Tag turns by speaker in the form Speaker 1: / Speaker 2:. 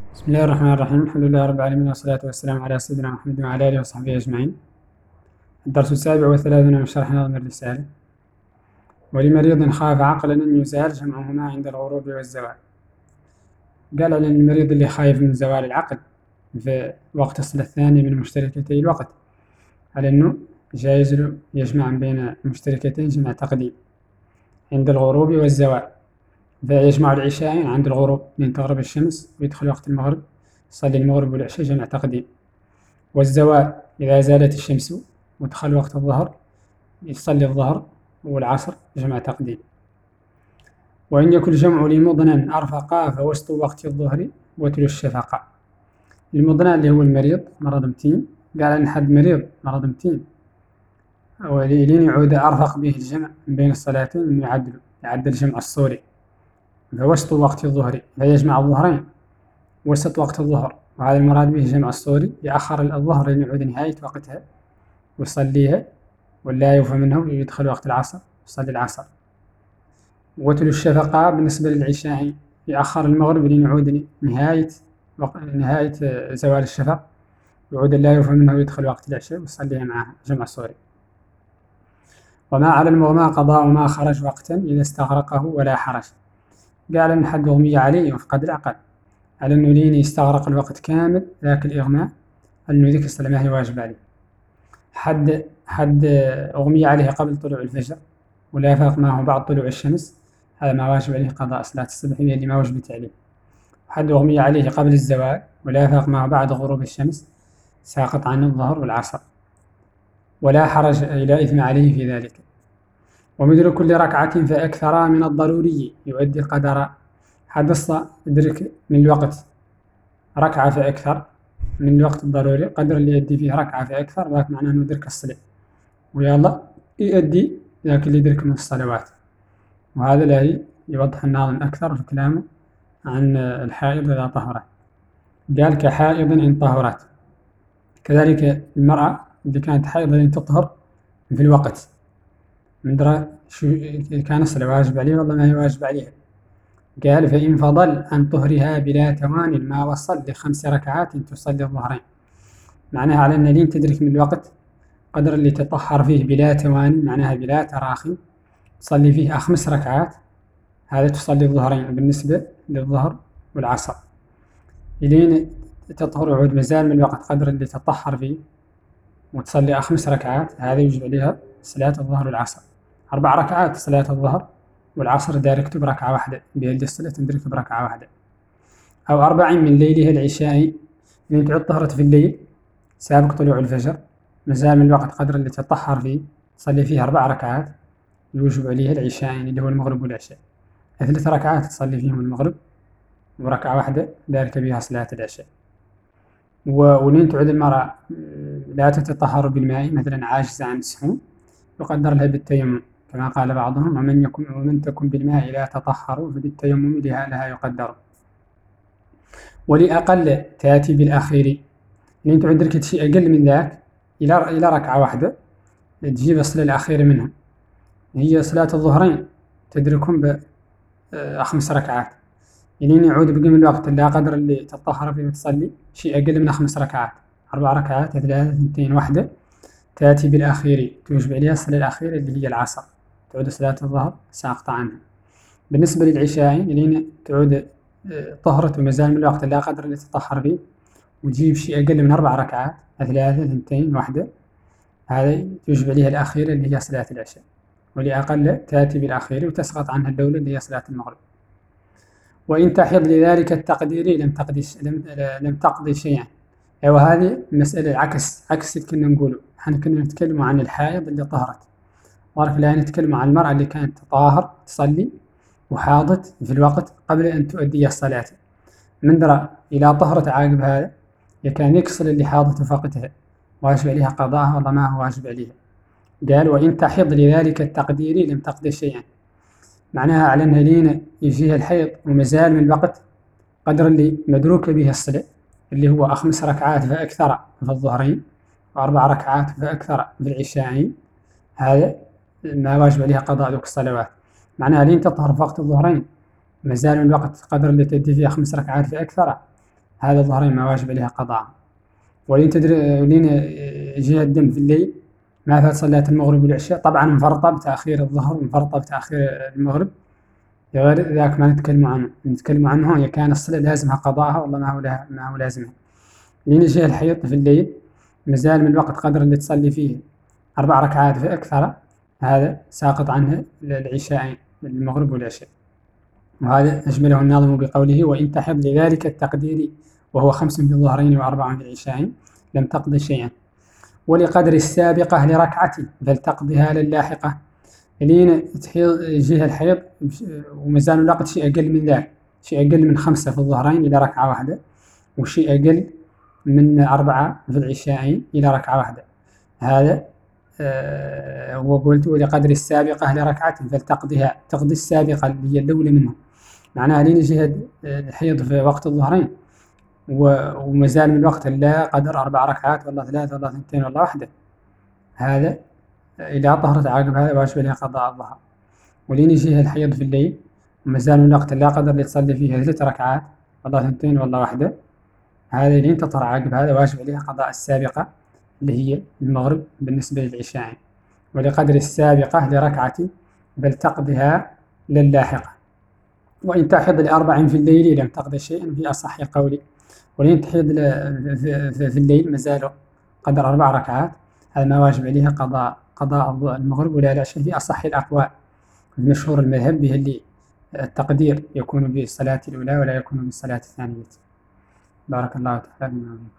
Speaker 1: بسم الله الرحمن الرحيم. الحمد لله رب العالمين، والصلاة والسلام على سيدنا محمد وعلى آله وصحبه أجمعين. الدرس 37 من شرح نظم الرسالة. ولمريض خاف عقلا أن يزال جمعهما عند الغروب والزوال. قال على المريض اللي خايف من زوال العقل في وقت الصلة الثاني من مشتركتي الوقت، على أنه جايز له يجمع بين مشتركتين جمع تقديم عند الغروب والزوال، فيجمع العشاءين عند الغروب من تغرب الشمس ويدخل وقت المغرب، يصلي المغرب والعشاء جمع تقديم. والزوال إذا زالت الشمس ودخل وقت الظهر يصلي الظهر والعصر جمع تقديم. وإن يكن الجمع لمضنى أرفقا فوسط وقت الظهر وتر الشفقة. المضنى اللي هو المريض مرض متين، قال أن حد مريض مرض متين ولين يعود أرفق به الجمع بين الصلاتين إنه يعدل الجمع الصوري، فوسط وقت الظهر فيجمع الظهرين وسط وقت الظهر، وهذا المراد به جمع الصوري، يأخر الظهر لين يعود نهاية وقتها ويصليها، ولا يوفى منه ويدخل وقت العصر يصلي العصر. وتر الشفقة بالنسبة للعشاء يأخر المغرب لين يعود نهاية زوال الشفق، يعود لا يوفى منه ويدخل وقت العشاء ويصليها معها جمع صوري. وما على المغمى قضاء ما خرج وقتا إذا استغرقه ولا حرج. قال إن حد أغمي عليه وفقد العقل، على إنه لين يستغرق الوقت كامل ذاك الإغماء، إنه ذيك الصلاة ما هي واجب عليه. حد أغمي عليه قبل طلوع الفجر ولا فاق معه بعد طلوع الشمس، هذا ما واجب عليه قضاء صلاة الصبح، هي اللي ما وجبت عليه. حد أغمي عليه قبل الزوال ولا فاق معه بعد غروب الشمس، ساقط عنه الظهر والعصر، ولا حرج إلى إثم عليه في ذلك. ومثل كل ركعة فأكثر من الضروري يؤدي القدر. حد يدرك من الوقت ركعة فأكثر من الوقت الضروري، قدر اللي يؤدي فيه ركعة فأكثر، ذاك معناه أنه يدرك الصلاة ويلا يؤدي ذاك اللي يدرك من الصلوات. وهذا لا يوضح الناظم أكثر في كلامه عن الحائض إذا طهرت، قال كحائض إن طهرت. كذلك المرأة اللي كانت حائض إن تطهر في الوقت، من درى شو كان الصلاة واجب عليها والله ما هي واجب عليها. قال فإن فضل عن طهرها بلا توان ما وصل ل5 ركعات تصلي الظهرين. معناها على أن لين تدرك من الوقت قدر اللي تطهر فيه بلا توان، معناها بلا تراخي، تصلي فيه 5 ركعات، هذا تصلي الظهرين بالنسبة للظهر والعصر. لين تطهر وعود مازال من الوقت قدر اللي تطهر فيه وتصلي 5 ركعات، هذا يجب عليها صلاة الظهر والعصر. 4 ركعات صلاة الظهر والعصر داركته بركعة واحدة، بهذه الصلاة تندرك بركعة واحدة. أو 4 من ليلها العشاء، لين تعود طهرت في الليل سابق طلوع الفجر، مازال من الوقت قدر اللي تطهر فيه، تصلي فيه 4 ركعات يوجب عليها العشاءين اللي هو المغرب والعشاء. 3 ركعات تصلي فيهم المغرب وركعة واحدة دارك بها صلاة العشاء. ولين تعود المرأة لا تتطهر بالماء، مثلا عاجزة عن السحون، يقدر لها بالتيمم كما قال بعضهم ومن تكن بالماء لا تطهر فبالتيمم لها يقدر. ولأقل تأتي بالأخير، لين تعود دركت شيء أقل من ذاك إلى ركعة واحدة تجيب الصلاة الأخيرة منها، هي صلاة الظهرين تدركهم ب5 ركعات، لين يعود بقي من الوقت اللي قدر اللي تطهر فيه وتصلي شيء أقل من 5 ركعات، 4 ركعات 3 2 1، تأتي بالأخير توجب عليها الصلاة الأخيرة اللي هي العصر، تعود صلاة الظهر ساقطة عنها. بالنسبة للعشاء لين تعود طهرت ومازال من الوقت اللي قدر اللي تطهر فيه وتجيب شيء أقل من 4 ركعات 3 2 1، هذا توجب عليها الأخيرة اللي هي صلاة العشاء. ولأقل تأتي بالأخير وتسقط عنها الأولى اللي هي صلاة المغرب. وإن تحض لذلك التقدير لم تقضي شيئا. أيوة، هذه مسألة عكس كنا نقوله، احنا كنا نتكلم عن الحائض اللي طهرت، ورك الآن نتكلم عن المرأة اللي كانت تطهر تصلي وحاضت في الوقت قبل أن تؤدي الصلاة، من درى إلى طهرت عاقب هذا كان يكسل اللي حاضت وفقتها واجب عليها قضاءها والله ما هو واجب عليها. قال وإن تحض لذلك التقدير لم تقضي شيئا، معناها على أنها لين يجيها الحيض ومازال من الوقت قدر اللي مدروك به الصلاة اللي هو 5 ركعات فأكثر في الظهرين و4 ركعات فأكثر في العشاءين، هذا ما واجب عليها قضاء ذوك الصلوات. معناها لين تطهر في وقت الظهرين مازال من الوقت قدر اللي تدي فيها 5 ركعات فأكثر، هذا الظهرين ما واجب عليها قضاء. ولين يجيها الدم في الليل ما فات صلاة المغرب والعشاء، طبعا مفرطة بتأخير الظهر ومفرطة بتأخير المغرب، غير ذاك ما نتكلم عنه هي كان الصلاة لازمها قضاءها والله ما هو لازمها. لين يجيها الحيض في الليل مازال من الوقت قدر اللي تصلي فيه 4 ركعات فأكثر، هذا ساقط عنه العشاءين، المغرب والعشاء. وهذا أجمله الناظم بقوله: وإن تحض لذلك التقدير وهو 5 في الظهرين و4 في العشاءين لم تقض شيئا. ولقدر السابقة لركعة فلتقضها للاحقة. لين يجيها الحيض ومازال الوقت شيء أقل من ذلك، شيء أقل من 5 في الظهرين إلى ركعة واحدة، وشيء أقل من 4 في العشاءين إلى ركعة واحدة. هذا هو قلت ولقدر السابقة لركعة فلتقضها، تقضي السابقة اللي هي الأولى منها، معناها لين يجيها الحيض في وقت الظهرين ومازال من الوقت لا قدر 4 ركعات والله 3 والله 2 والله واحدة، هذا إذا طهرت عقب هذا واجب عليها قضاء الظهر. ولين يجيها الحيض في الليل ومازال من الوقت لا قدر اللي تصلي فيها 3 ركعات والله 2 والله واحدة، هذا لين تطهر عقب هذا واجب عليها قضاء السابقة اللي هي المغرب بالنسبة للعشاء. ولقدر السابقة لركعة بل تقضها للاحقة. وإن تحض ل4 في الليل لم تقض شيئا في أصح قولي. ولين تحيض في الليل مازال قدر 4 ركعات، هذا ما واجب عليها قضاء المغرب ولا العشاء في أصح الأقوال. المشهور المذهب به اللي التقدير يكون بالصلاة الأولى ولا يكون بالصلاة الثانية. بارك الله تعالى.